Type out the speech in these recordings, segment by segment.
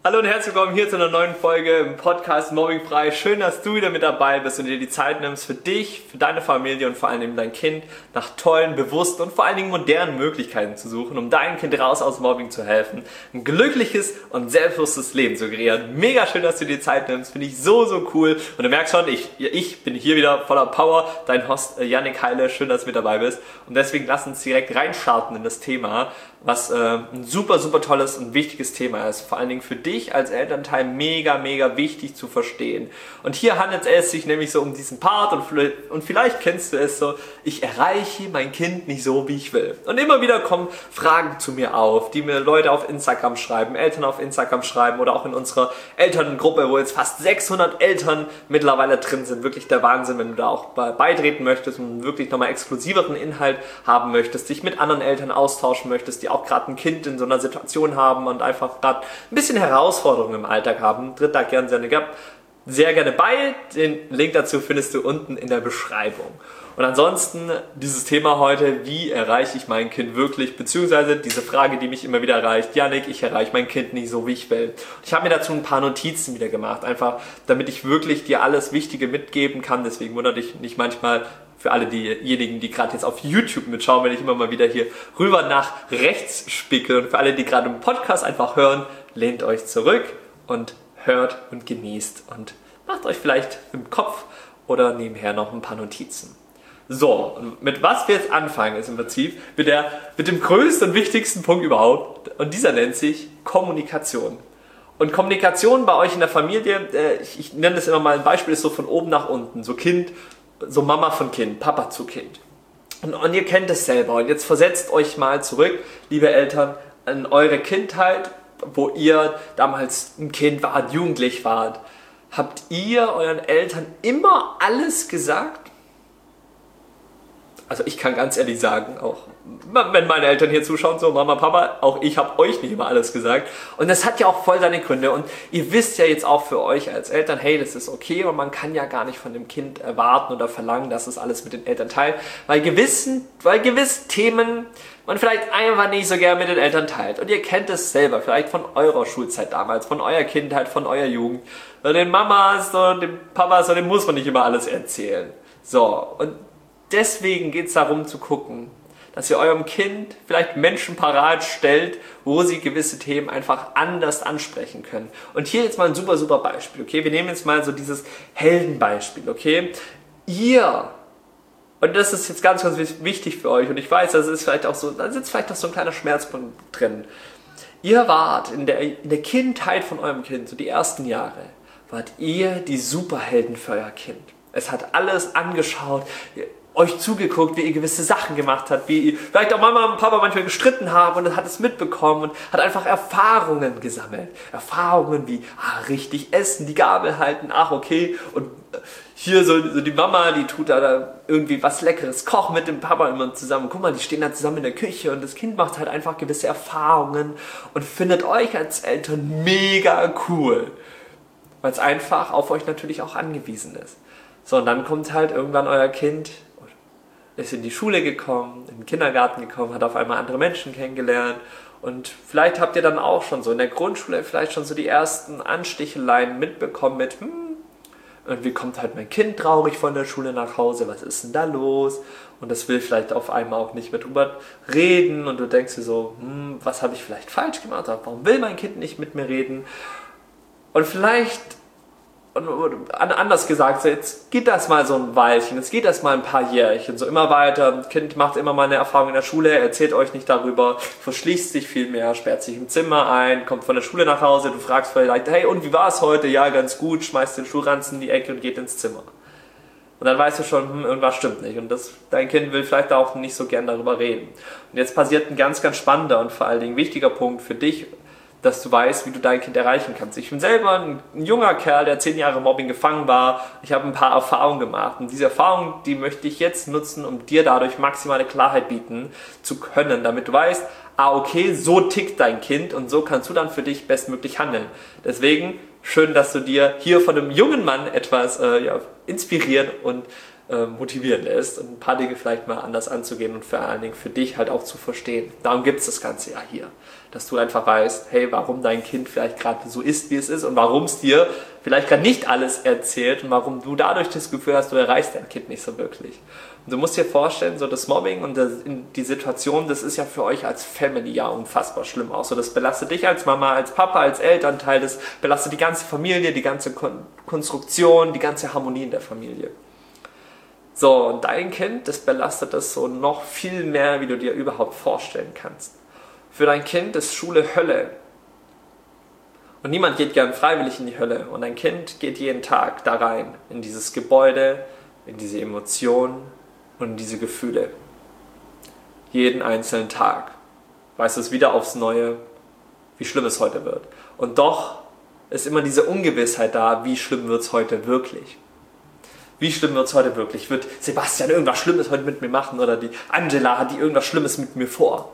Hallo und herzlich willkommen hier zu einer neuen Folge im Podcast Mobbingfrei. Schön, dass du wieder mit dabei bist und dir die Zeit nimmst für dich, für deine Familie und vor allem dein Kind nach tollen, bewussten und vor allen Dingen modernen Möglichkeiten zu suchen, um deinem Kind raus aus Mobbing zu helfen, ein glückliches und selbstbewusstes Leben zu kreieren. Mega schön, dass du dir die Zeit nimmst, finde ich so cool. Und du merkst schon, ich bin hier wieder voller Power, dein Host Yannick Heile, schön, dass du mit dabei bist. Und deswegen lass uns direkt reinstarten in das Thema, was ein super tolles und wichtiges Thema ist. Vor allen Dingen für dich als Elternteil mega wichtig zu verstehen. Und hier handelt es sich nämlich so um diesen Part und vielleicht kennst du es so, ich erreiche mein Kind nicht so, wie ich will. Und immer wieder kommen Fragen zu mir auf, die mir Leute auf Instagram schreiben, Eltern auf Instagram schreiben oder auch in unserer Elterngruppe, wo jetzt fast 600 Eltern mittlerweile drin sind. Wirklich der Wahnsinn, wenn du da auch beitreten möchtest und wirklich nochmal exklusiveren Inhalt haben möchtest, dich mit anderen Eltern austauschen möchtest, die auch gerade ein Kind in so einer Situation haben und einfach gerade ein bisschen Herausforderungen im Alltag haben, tritt da sehr gerne bei. Den Link dazu findest du unten in der Beschreibung. Und ansonsten dieses Thema heute, wie erreiche ich mein Kind wirklich, beziehungsweise diese Frage, die mich immer wieder erreicht, Yannick, ich erreiche mein Kind nicht so, wie ich will. Ich habe mir dazu ein paar Notizen wieder gemacht, einfach damit ich wirklich dir alles Wichtige mitgeben kann, deswegen wundere dich nicht manchmal, für alle diejenigen, die gerade jetzt auf YouTube mitschauen, wenn ich immer mal wieder hier rüber nach rechts spicke. Und für alle, die gerade im Podcast einfach hören, lehnt euch zurück und hört und genießt und macht euch vielleicht im Kopf oder nebenher noch ein paar Notizen. So, und mit was wir jetzt anfangen, ist im Prinzip mit dem größten und wichtigsten Punkt überhaupt. Und dieser nennt sich Kommunikation. Und Kommunikation bei euch in der Familie, ich nenne das immer mal ein Beispiel, ist so von oben nach unten, so Kind, so Mama von Kind, Papa zu Kind. Und ihr kennt es selber. Und jetzt versetzt euch mal zurück, liebe Eltern, an eure Kindheit, wo ihr damals ein Kind wart, jugendlich wart. Habt ihr euren Eltern immer alles gesagt? Also ich kann ganz ehrlich sagen, auch wenn meine Eltern hier zuschauen, so Mama, Papa, auch ich habe euch nicht immer alles gesagt. Und das hat ja auch voll seine Gründe. Und ihr wisst ja jetzt auch für euch als Eltern, hey, das ist okay. Und man kann ja gar nicht von dem Kind erwarten oder verlangen, dass es alles mit den Eltern teilt. Weil gewisse Themen man vielleicht einfach nicht so gerne mit den Eltern teilt. Und ihr kennt es selber, vielleicht von eurer Schulzeit damals, von eurer Kindheit, von eurer Jugend. Und den Mamas und dem Papas, dem muss man nicht immer alles erzählen. So, und deswegen geht es darum zu gucken, dass ihr eurem Kind vielleicht Menschen parat stellt, wo sie gewisse Themen einfach anders ansprechen können. Und hier jetzt mal ein super Beispiel, okay? Wir nehmen jetzt mal so dieses Heldenbeispiel, okay? Und das ist jetzt ganz wichtig für euch und ich weiß, da sitzt vielleicht auch so ein kleiner Schmerzpunkt drin. Ihr wart in der Kindheit von eurem Kind, so die ersten Jahre, wart ihr die Superhelden für euer Kind. Es hat alles angeschaut, euch zugeguckt, wie ihr gewisse Sachen gemacht habt, wie ihr vielleicht auch Mama und Papa manchmal gestritten haben und hat es mitbekommen und hat einfach Erfahrungen gesammelt. Erfahrungen wie, richtig essen, die Gabel halten, okay, und hier so die Mama, die tut da irgendwie was Leckeres, kocht mit dem Papa immer zusammen. Guck mal, die stehen da zusammen in der Küche und das Kind macht halt einfach gewisse Erfahrungen und findet euch als Eltern mega cool, weil es einfach auf euch natürlich auch angewiesen ist. So, und dann kommt halt irgendwann euer Kind, ist in die Schule gekommen, in den Kindergarten gekommen, hat auf einmal andere Menschen kennengelernt und vielleicht habt ihr dann auch schon so in der Grundschule vielleicht schon so die ersten Ansticheleien mitbekommen mit irgendwie kommt halt mein Kind traurig von der Schule nach Hause, was ist denn da los? Und das will vielleicht auf einmal auch nicht mehr drüber reden und du denkst dir so, was habe ich vielleicht falsch gemacht? Warum will mein Kind nicht mit mir reden? Und vielleicht anders gesagt, so jetzt geht das mal so ein Weilchen, jetzt geht das mal ein paar Jährchen, so immer weiter, das Kind macht immer mal eine Erfahrung in der Schule, erzählt euch nicht darüber, verschließt sich viel mehr, sperrt sich im Zimmer ein, kommt von der Schule nach Hause, du fragst vielleicht, hey, und wie war es heute? Ja, ganz gut, schmeißt den Schulranzen in die Ecke und geht ins Zimmer. Und dann weißt du schon, irgendwas stimmt nicht und dein Kind will vielleicht auch nicht so gern darüber reden. Und jetzt passiert ein ganz spannender und vor allen Dingen wichtiger Punkt für dich, dass du weißt, wie du dein Kind erreichen kannst. Ich bin selber ein junger Kerl, der 10 Jahre Mobbing gefangen war. Ich habe ein paar Erfahrungen gemacht und diese Erfahrungen, die möchte ich jetzt nutzen, um dir dadurch maximale Klarheit bieten zu können, damit du weißt, okay, so tickt dein Kind und so kannst du dann für dich bestmöglich handeln. Deswegen schön, dass du dir hier von einem jungen Mann etwas inspirieren und motivieren lässt und ein paar Dinge vielleicht mal anders anzugehen und vor allen Dingen für dich halt auch zu verstehen. Darum gibt es das Ganze ja hier. Dass du einfach weißt, hey, warum dein Kind vielleicht gerade so ist, wie es ist und warum es dir vielleicht gerade nicht alles erzählt und warum du dadurch das Gefühl hast, du erreichst dein Kind nicht so wirklich. Und du musst dir vorstellen, so das Mobbing und die Situation, das ist ja für euch als Family ja unfassbar schlimm auch. So, das belastet dich als Mama, als Papa, als Elternteil, das belastet die ganze Familie, die ganze Konstruktion, die ganze Harmonie in der Familie. So, und dein Kind, das belastet das so noch viel mehr, wie du dir überhaupt vorstellen kannst. Für dein Kind ist Schule Hölle. Und niemand geht gern freiwillig in die Hölle. Und dein Kind geht jeden Tag da rein, in dieses Gebäude, in diese Emotionen und in diese Gefühle. Jeden einzelnen Tag. Weiß es wieder aufs Neue, wie schlimm es heute wird. Und doch ist immer diese Ungewissheit da, wie schlimm wird es heute wirklich. Wie schlimm wird es heute wirklich? Wird Sebastian irgendwas Schlimmes heute mit mir machen? Oder die Angela hat die irgendwas Schlimmes mit mir vor?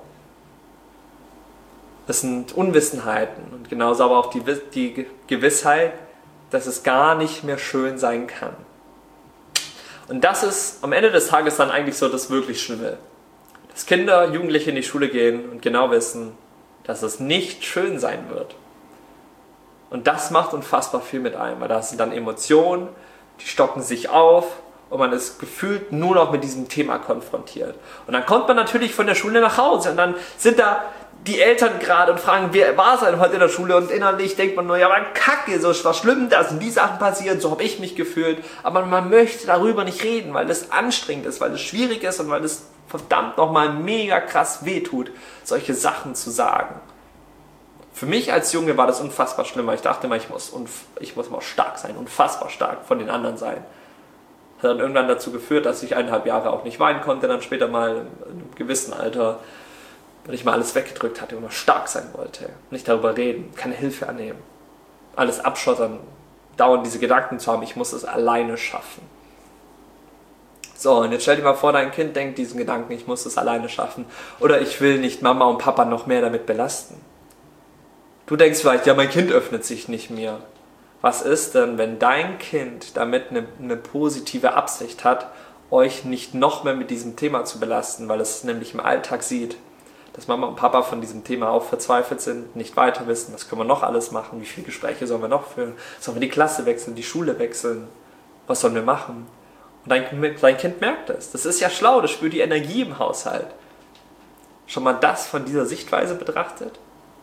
Das sind Unwissenheiten und genauso aber auch die Gewissheit, dass es gar nicht mehr schön sein kann. Und das ist am Ende des Tages dann eigentlich so das wirklich Schlimme. Dass Kinder, Jugendliche in die Schule gehen und genau wissen, dass es nicht schön sein wird. Und das macht unfassbar viel mit einem, weil da sind dann Emotionen, die stocken sich auf und man ist gefühlt nur noch mit diesem Thema konfrontiert. Und dann kommt man natürlich von der Schule nach Hause und dann sind da die Eltern gerade und fragen, wer war es denn heute in der Schule? Und innerlich denkt man nur, ja, aber Kacke, so was schlimm, da sind die Sachen passiert, so habe ich mich gefühlt. Aber man möchte darüber nicht reden, weil es anstrengend ist, weil es schwierig ist und weil es verdammt nochmal mega krass wehtut, solche Sachen zu sagen. Für mich als Junge war das unfassbar schlimm, weil ich dachte immer, ich muss mal stark sein, unfassbar stark von den anderen sein. Hat dann irgendwann dazu geführt, dass ich 1,5 Jahre auch nicht weinen konnte, dann später mal in einem gewissen Alter, weil ich mal alles weggedrückt hatte und immer stark sein wollte. Nicht darüber reden, keine Hilfe annehmen. Alles abschottern, dauernd diese Gedanken zu haben, ich muss es alleine schaffen. So, und jetzt stell dir mal vor, dein Kind denkt diesen Gedanken, ich muss es alleine schaffen. Oder ich will nicht Mama und Papa noch mehr damit belasten. Du denkst vielleicht, ja, mein Kind öffnet sich nicht mehr. Was ist denn, wenn dein Kind damit eine positive Absicht hat, euch nicht noch mehr mit diesem Thema zu belasten, weil es nämlich im Alltag sieht, dass Mama und Papa von diesem Thema auch verzweifelt sind, nicht weiter wissen, was können wir noch alles machen, wie viele Gespräche sollen wir noch führen, sollen wir die Klasse wechseln, die Schule wechseln, was sollen wir machen? Und dein Kind merkt das. Das ist ja schlau, das spürt die Energie im Haushalt. Schon mal das von dieser Sichtweise betrachtet?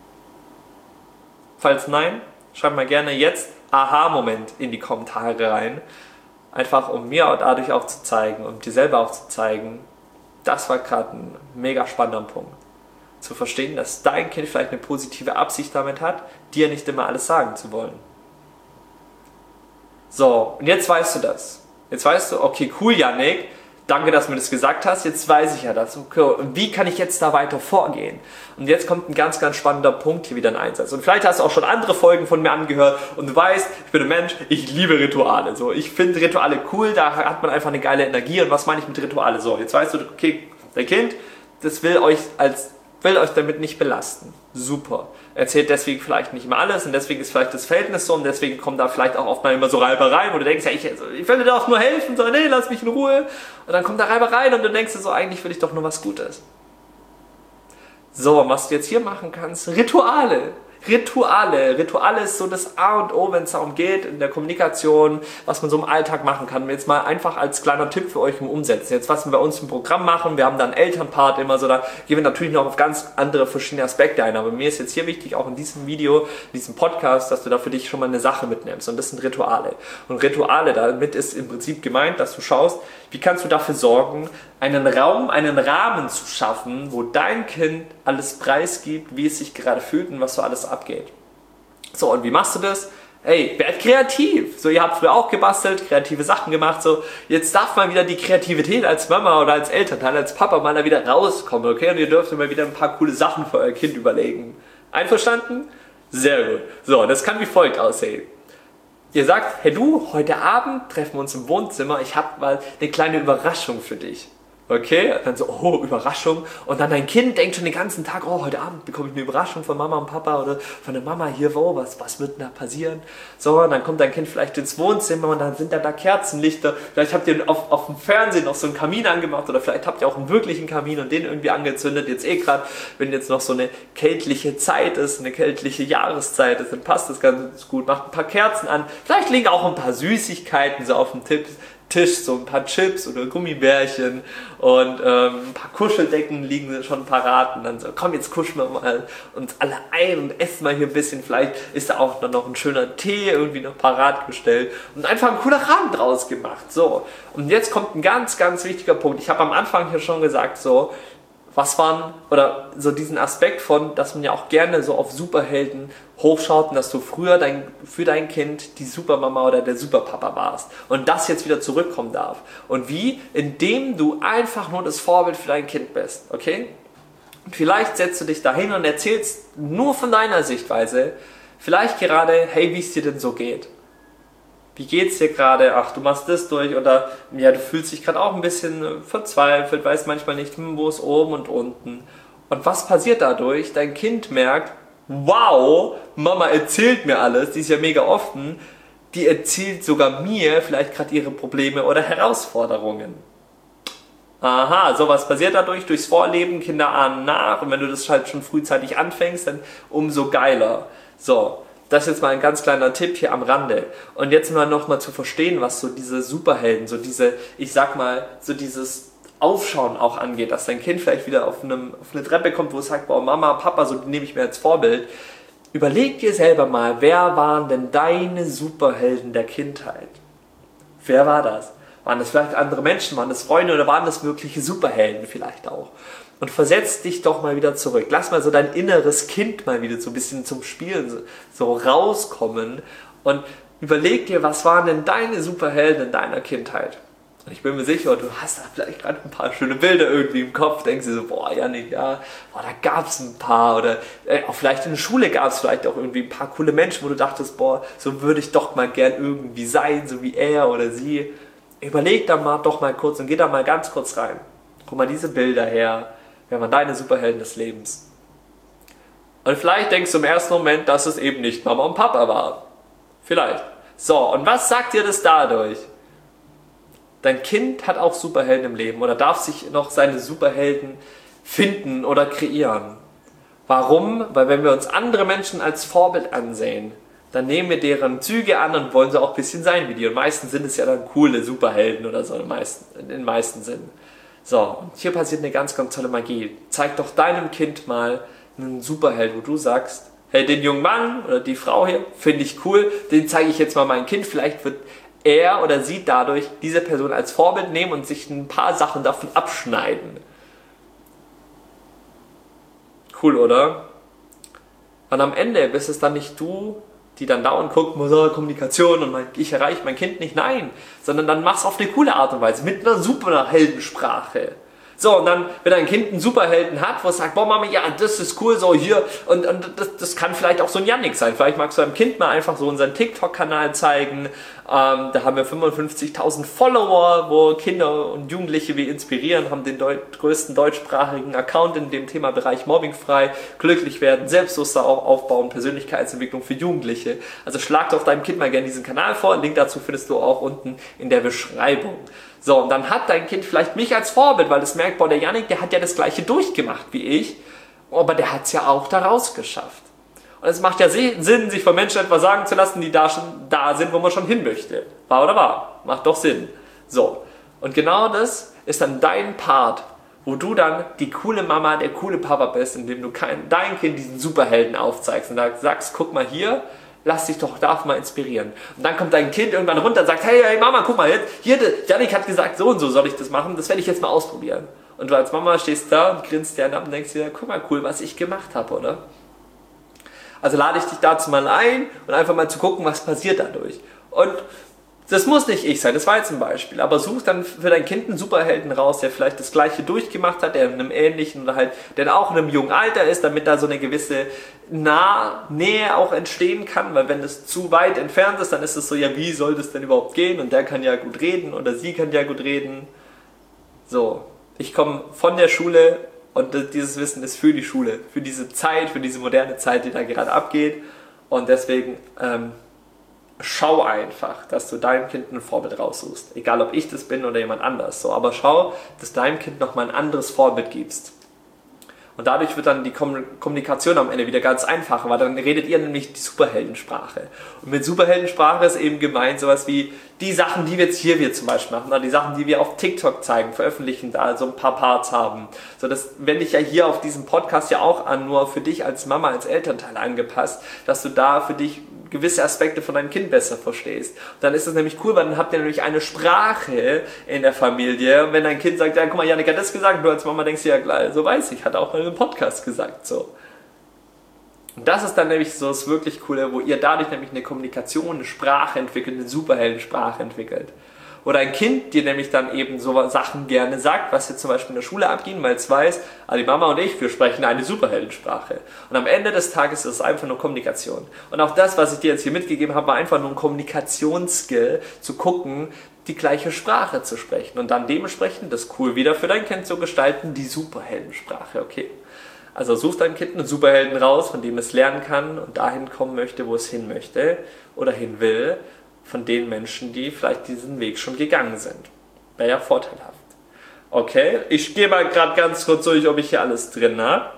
Falls nein, schreib mal gerne jetzt Aha-Moment in die Kommentare rein. Einfach um mir dadurch auch zu zeigen und dir selber auch zu zeigen, das war gerade ein mega spannender Punkt. Zu verstehen, dass dein Kind vielleicht eine positive Absicht damit hat, dir nicht immer alles sagen zu wollen. So, und jetzt weißt du das. Jetzt weißt du, okay, cool, Yannick, danke, dass du mir das gesagt hast, jetzt weiß ich ja das. Okay, und wie kann ich jetzt da weiter vorgehen? Und jetzt kommt ein ganz, ganz spannender Punkt hier wieder in Einsatz. Und vielleicht hast du auch schon andere Folgen von mir angehört und du weißt, ich bin ein Mensch, ich liebe Rituale. So, ich finde Rituale cool, da hat man einfach eine geile Energie. Und was meine ich mit Rituale? So, jetzt weißt du, okay, dein Kind, das will euch damit nicht belasten. Super. Erzählt deswegen vielleicht nicht immer alles und deswegen ist vielleicht das Verhältnis so und deswegen kommen da vielleicht auch oft mal immer so Reibereien, wo du denkst, ja, ich will dir doch nur helfen, so, nee, lass mich in Ruhe. Und dann kommt da Reibereien und du denkst dir so, eigentlich will ich doch nur was Gutes. So, was du jetzt hier machen kannst, Rituale. Rituale ist so das A und O, wenn es darum geht, in der Kommunikation, was man so im Alltag machen kann. Jetzt mal einfach als kleiner Tipp für euch im Umsetzen. Jetzt, was wir bei uns im Programm machen, wir haben da einen Elternpart immer so, da gehen wir natürlich noch auf ganz andere verschiedene Aspekte ein. Aber mir ist jetzt hier wichtig, auch in diesem Video, in diesem Podcast, dass du da für dich schon mal eine Sache mitnimmst. Und das sind Rituale. Und Rituale, damit ist im Prinzip gemeint, dass du schaust, wie kannst du dafür sorgen, einen Raum, einen Rahmen zu schaffen, wo dein Kind alles preisgibt, wie es sich gerade fühlt und was so alles abgeht. So, und wie machst du das? Hey, werd kreativ. So, ihr habt früher auch gebastelt, kreative Sachen gemacht. So, jetzt darf mal wieder die Kreativität als Mama oder als Elternteil, als Papa mal da wieder rauskommen, okay? Und ihr dürft mal wieder ein paar coole Sachen für euer Kind überlegen. Einverstanden? Sehr gut. So, das kann wie folgt aussehen. Ihr sagt, hey du, heute Abend treffen wir uns im Wohnzimmer, ich habe mal eine kleine Überraschung für dich. Okay, dann so, oh, Überraschung. Und dann dein Kind denkt schon den ganzen Tag, oh, heute Abend bekomme ich eine Überraschung von Mama und Papa oder von der Mama hier, wo, was wird denn da passieren? So, und dann kommt dein Kind vielleicht ins Wohnzimmer und dann sind da Kerzenlichter. Vielleicht habt ihr auf dem Fernsehen noch so einen Kamin angemacht oder vielleicht habt ihr auch einen wirklichen Kamin und den irgendwie angezündet. Jetzt gerade, wenn jetzt noch so eine kältliche Zeit ist, eine kältliche Jahreszeit ist, dann passt das ganz gut. Macht ein paar Kerzen an. Vielleicht liegen auch ein paar Süßigkeiten so auf dem Tisch, so ein paar Chips oder Gummibärchen und ein paar Kuscheldecken liegen schon parat und dann so, komm, jetzt kuscheln wir mal uns alle ein und essen mal hier ein bisschen, vielleicht ist da auch dann noch ein schöner Tee irgendwie noch parat gestellt und einfach ein cooler Rahmen draus gemacht, so. Und jetzt kommt ein ganz, ganz wichtiger Punkt. Ich habe am Anfang hier schon gesagt, so, was waren, oder so diesen Aspekt von, dass man ja auch gerne so auf Superhelden hochschaut und dass du früher für dein Kind die Supermama oder der Superpapa warst und das jetzt wieder zurückkommen darf. Und wie? Indem du einfach nur das Vorbild für dein Kind bist, okay? Und vielleicht setzt du dich dahin und erzählst nur von deiner Sichtweise, vielleicht gerade, hey, wie es dir denn so geht. Wie geht's dir gerade? Ach, du machst das durch oder ja, du fühlst dich gerade auch ein bisschen verzweifelt, weißt manchmal nicht, wo ist oben und unten. Und was passiert dadurch? Dein Kind merkt, wow, Mama erzählt mir alles, die ist ja mega offen, die erzählt sogar mir vielleicht gerade ihre Probleme oder Herausforderungen. Aha, sowas passiert dadurch, durchs Vorleben, Kinder ahnen nach und wenn du das halt schon frühzeitig anfängst, dann umso geiler. So. Das ist jetzt mal ein ganz kleiner Tipp hier am Rande. Und jetzt mal nochmal zu verstehen, was so diese Superhelden, so diese, ich sag mal, so dieses Aufschauen auch angeht, dass dein Kind vielleicht wieder auf eine Treppe kommt, wo es sagt, boah, Mama, Papa, so die nehme ich mir als Vorbild. Überleg dir selber mal, wer waren denn deine Superhelden der Kindheit? Wer war das? Waren das vielleicht andere Menschen, waren das Freunde oder waren das wirkliche Superhelden vielleicht auch? Und versetz dich doch mal wieder zurück. Lass mal so dein inneres Kind mal wieder so ein bisschen zum Spielen so rauskommen und überleg dir, was waren denn deine Superhelden in deiner Kindheit? Und ich bin mir sicher, du hast da vielleicht gerade ein paar schöne Bilder irgendwie im Kopf, denkst dir so, boah, Janik, ja, boah, da gab es ein paar oder auch vielleicht in der Schule gab es vielleicht auch irgendwie ein paar coole Menschen, wo du dachtest, boah, so würde ich doch mal gern irgendwie sein, so wie er oder sie. Überleg da mal doch mal kurz und geh da mal ganz kurz rein. Guck mal diese Bilder her. Wer waren deine Superhelden des Lebens? Und vielleicht denkst du im ersten Moment, dass es eben nicht Mama und Papa war. Vielleicht. So, und was sagt dir das dadurch? Dein Kind hat auch Superhelden im Leben oder darf sich noch seine Superhelden finden oder kreieren. Warum? Weil wenn wir uns andere Menschen als Vorbild ansehen, dann nehmen wir deren Züge an und wollen so auch ein bisschen sein wie die. Und meistens sind es ja dann coole Superhelden oder so in den meisten Sinnen. So, und hier passiert eine ganz, ganz tolle Magie. Zeig doch deinem Kind mal einen Superheld, wo du sagst, hey, den jungen Mann oder die Frau hier, finde ich cool, den zeige ich jetzt mal meinem Kind. Vielleicht wird er oder sie dadurch diese Person als Vorbild nehmen und sich ein paar Sachen davon abschneiden. Cool, oder? Und am Ende bist es dann nicht du, die dann dauernd guckt, Kommunikation und ich erreiche mein Kind nicht, nein, sondern dann mach's auf eine coole Art und Weise, mit einer super Heldensprache. So, und dann, wenn dein Kind einen Superhelden hat, wo es sagt, boah Mama, ja, das ist cool, so hier, und das kann vielleicht auch so ein Yannick sein. Vielleicht magst du deinem Kind mal einfach so unseren TikTok-Kanal zeigen. Da haben wir 55.000 Follower, wo Kinder und Jugendliche wir inspirieren, haben den größten deutschsprachigen Account in dem Themenbereich mobbingfrei, glücklich werden, Selbstbewusstsein aufbauen, Persönlichkeitsentwicklung für Jugendliche. Also schlag doch deinem Kind mal gerne diesen Kanal vor. Link dazu findest du auch unten in der Beschreibung. So, und dann hat dein Kind vielleicht mich als Vorbild, weil es merkt, boah, der Yannick, der hat ja das Gleiche durchgemacht wie ich, aber der hat es ja auch da rausgeschafft. Und es macht ja Sinn, sich von Menschen etwas sagen zu lassen, die da sind, wo man schon hin möchte. Wahr oder wahr? Macht doch Sinn. So, und genau das ist dann dein Part, wo du dann die coole Mama, der coole Papa bist, indem du dein Kind diesen Superhelden aufzeigst und sagst, guck mal hier, lass dich doch da mal inspirieren. Und dann kommt dein Kind irgendwann runter und sagt, hey Mama, guck mal jetzt, hier, Janik hat gesagt, so und so soll ich das machen, das werde ich jetzt mal ausprobieren. Und du als Mama stehst da und grinst dir ab und denkst dir, guck mal, cool, was ich gemacht habe, oder? Also lade ich dich dazu mal ein und einfach mal zu gucken, was passiert dadurch. Und das muss nicht ich sein, das war jetzt ein Beispiel, aber such dann für dein Kind einen Superhelden raus, der vielleicht das Gleiche durchgemacht hat, der in einem ähnlichen oder halt, der auch in einem jungen Alter ist, damit da so eine gewisse Nähe auch entstehen kann, weil wenn es zu weit entfernt ist, dann ist es so, ja, wie soll das denn überhaupt gehen? Und der kann ja gut reden oder sie kann ja gut reden. So, ich komme von der Schule und dieses Wissen ist für die Schule, für diese Zeit, für diese moderne Zeit, die da gerade abgeht. Und deswegen schau einfach, dass du deinem Kind ein Vorbild raussuchst. Egal, ob ich das bin oder jemand anders. So, aber schau, dass deinem Kind nochmal ein anderes Vorbild gibst. Und dadurch wird dann die Kommunikation am Ende wieder ganz einfach, weil dann redet ihr nämlich die Superheldensprache. Und mit Superheldensprache ist eben gemeint sowas wie die Sachen, die wir jetzt hier zum Beispiel machen, oder die Sachen, die wir auf TikTok zeigen, veröffentlichen, da so ein paar Parts haben. So, das wende ich ja hier auf diesem Podcast ja auch an, nur für dich als Mama, als Elternteil angepasst, dass du da für dich gewisse Aspekte von deinem Kind besser verstehst. Und dann ist es nämlich cool, weil dann habt ihr nämlich eine Sprache in der Familie. Und wenn dein Kind sagt, ja, guck mal, Janik hat das gesagt, und du als Mama denkst, ja klar, so weiß ich, hat er auch mal im Podcast gesagt, so. Und das ist dann nämlich so das wirklich Coole, wo ihr dadurch nämlich eine Kommunikation, eine Sprache entwickelt, eine Superheldensprache entwickelt. Oder ein Kind dir nämlich dann eben so Sachen gerne sagt, was jetzt zum Beispiel in der Schule abging, weil es weiß, die Mama und ich, wir sprechen eine Superheldensprache. Und am Ende des Tages ist es einfach nur Kommunikation. Und auch das, was ich dir jetzt hier mitgegeben habe, war einfach nur ein Kommunikationsskill, zu gucken, die gleiche Sprache zu sprechen. Und dann dementsprechend das cool wieder für dein Kind zu gestalten, die Superheldensprache, okay? Also such deinem Kind einen Superhelden raus, von dem es lernen kann und dahin kommen möchte, wo es hin möchte oder hin will, von den Menschen, die vielleicht diesen Weg schon gegangen sind. Wäre ja vorteilhaft. Okay, ich gehe mal gerade ganz kurz durch, ob ich hier alles drin habe.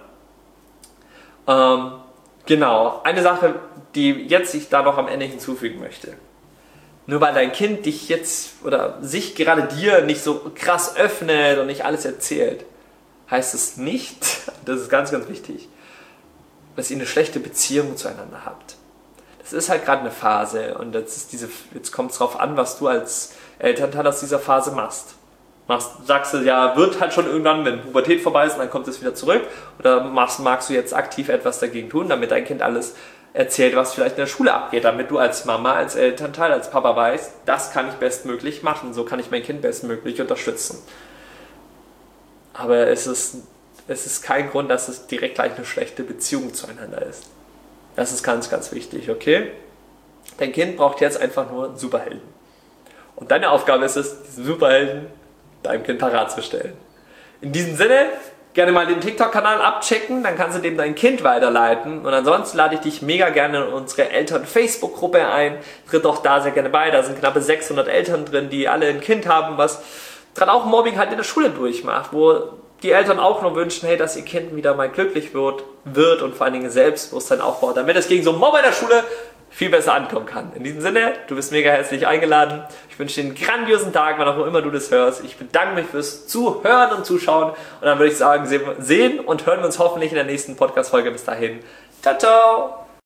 Genau, eine Sache, die jetzt ich da noch am Ende hinzufügen möchte. Nur weil dein Kind dich jetzt oder sich gerade dir nicht so krass öffnet und nicht alles erzählt, heißt es nicht, das ist ganz, ganz wichtig, dass ihr eine schlechte Beziehung zueinander habt. Das ist halt gerade eine Phase und jetzt kommt es darauf an, was du als Elternteil aus dieser Phase machst. Sagst du, ja, wird halt schon irgendwann, wenn Pubertät vorbei ist, dann kommt es wieder zurück, oder magst du jetzt aktiv etwas dagegen tun, damit dein Kind alles erzählt, was vielleicht in der Schule abgeht, damit du als Mama, als Elternteil, als Papa weißt, das kann ich bestmöglich machen, so kann ich mein Kind bestmöglich unterstützen. Aber es ist kein Grund, dass es direkt gleich eine schlechte Beziehung zueinander ist. Das ist ganz, ganz wichtig, okay? Dein Kind braucht jetzt einfach nur einen Superhelden. Und deine Aufgabe ist es, diesen Superhelden deinem Kind parat zu stellen. In diesem Sinne, gerne mal den TikTok-Kanal abchecken, dann kannst du dem dein Kind weiterleiten. Und ansonsten lade ich dich mega gerne in unsere Eltern-Facebook-Gruppe ein. Tritt auch da sehr gerne bei. Da sind knappe 600 Eltern drin, die alle ein Kind haben, was gerade auch Mobbing halt in der Schule durchmacht, wo die Eltern auch nur wünschen, hey, dass ihr Kind wieder mal glücklich wird und vor allen Dingen Selbstbewusstsein aufbaut, damit es gegen so einen Mobber in der Schule viel besser ankommen kann. In diesem Sinne, du bist mega herzlich eingeladen. Ich wünsche dir einen grandiosen Tag, wann auch immer du das hörst. Ich bedanke mich fürs Zuhören und Zuschauen und dann würde ich sagen, sehen und hören wir uns hoffentlich in der nächsten Podcast-Folge. Bis dahin. Ciao, ciao!